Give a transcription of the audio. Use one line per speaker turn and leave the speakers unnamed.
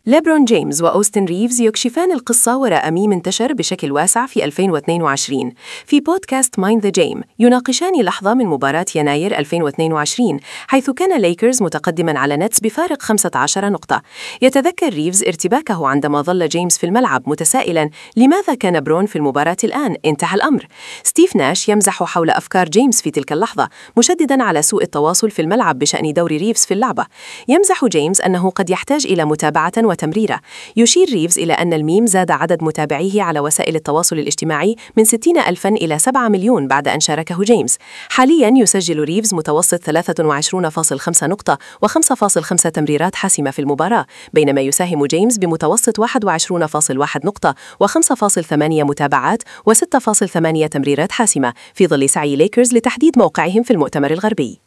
ليبرون جيمس وأوستن ريفز يكشفان القصة وراء ميم انتشر بشكل واسع في 2022. في بودكاست مايند ذا جيم يناقشان لحظة من مباراة يناير 2022 حيث كان ليكرز متقدما على نتس بفارق 15 نقطة. يتذكر ريفز ارتباكه عندما ظل جيمس في الملعب متسائلا لماذا كان برون في المباراة الآن؟ انتهى الأمر. ستيف ناش يمزح حول أفكار جيمس في تلك اللحظة مشددا على سوء التواصل في الملعب بشأن دور ريفز في اللعبة. يمزح جيمس أنه قد يحتاج إلى متابعة وتمريرة. يشير ريفز إلى أن الميم زاد عدد متابعيه على وسائل التواصل الاجتماعي من 60,000 إلى 7 مليون بعد أن شاركه جيمس. حالياً يسجل ريفز متوسط 23.5 نقطة و5.5 تمريرات حاسمة في المباراة، بينما يساهم جيمس بمتوسط 21.1 نقطة و5.8 متابعات و6.8 تمريرات حاسمة، في ظل سعي ليكرز لتحديد موقعهم في المؤتمر الغربي.